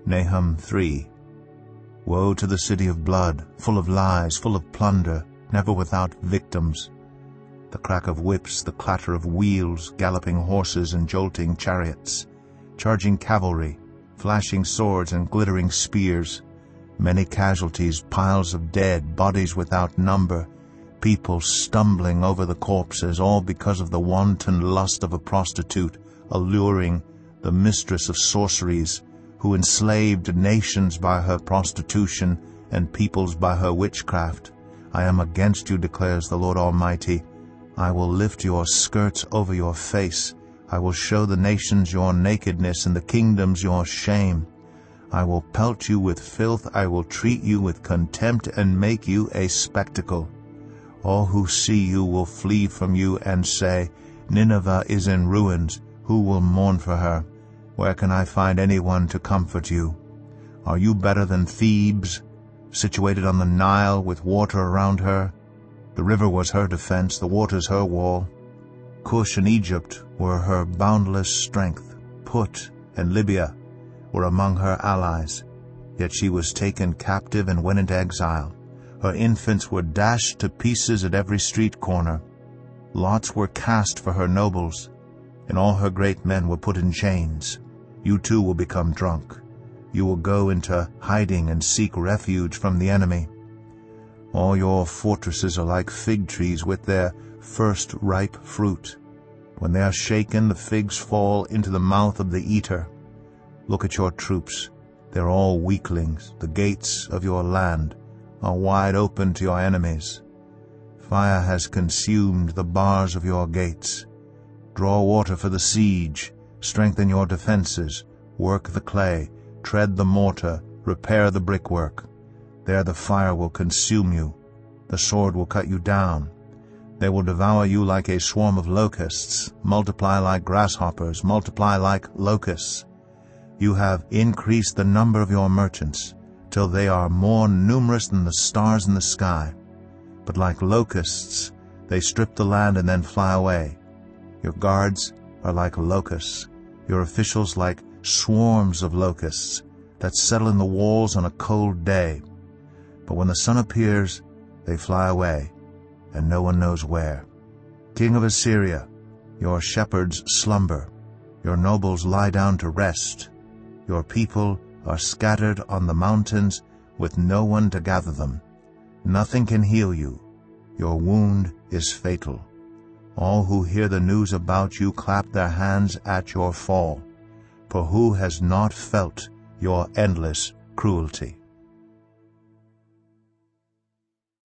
Nahum 3. Woe to the city of blood, full of lies, full of plunder, never without victims. The crack of whips, the clatter of wheels, galloping horses and jolting chariots, charging cavalry, flashing swords and glittering spears, many casualties, piles of dead, bodies without number, people stumbling over the corpses, all because of the wanton lust of a prostitute, alluring the mistress of sorceries, who enslaved nations by her prostitution and peoples by her witchcraft. I am against you, declares the Lord Almighty. I will lift your skirts over your face. I will show the nations your nakedness and the kingdoms your shame. I will pelt you with filth. I will treat you with contempt and make you a spectacle. All who see you will flee from you and say, Nineveh is in ruins. Who will mourn for her? Where can I find anyone to comfort you? Are you better than Thebes, situated on the Nile with water around her? The river was her defense, the waters her wall. Cush and Egypt were her boundless strength. Put and Libya were among her allies. Yet she was taken captive and went into exile. Her infants were dashed to pieces at every street corner. Lots were cast for her nobles, and all her great men were put in chains. You too will become drunk. You will go into hiding and seek refuge from the enemy. All your fortresses are like fig trees with their first ripe fruit. When they are shaken, the figs fall into the mouth of the eater. Look at your troops. They're all weaklings. The gates of your land are wide open to your enemies. Fire has consumed the bars of your gates. Draw water for the siege. Strengthen your defenses. Work the clay. Tread the mortar. Repair the brickwork. There the fire will consume you. The sword will cut you down. They will devour you like a swarm of locusts. Multiply like grasshoppers. Multiply like locusts. You have increased the number of your merchants, till they are more numerous than the stars in the sky. But like locusts, they strip the land and then fly away. Your guards are like locusts, your officials like swarms of locusts that settle in the walls on a cold day. But when the sun appears, they fly away, and no one knows where. King of Assyria, your shepherds slumber, your nobles lie down to rest. Your people are scattered on the mountains with no one to gather them. Nothing can heal you. Your wound is fatal. All who hear the news about you clap their hands at your fall. For who has not felt your endless cruelty?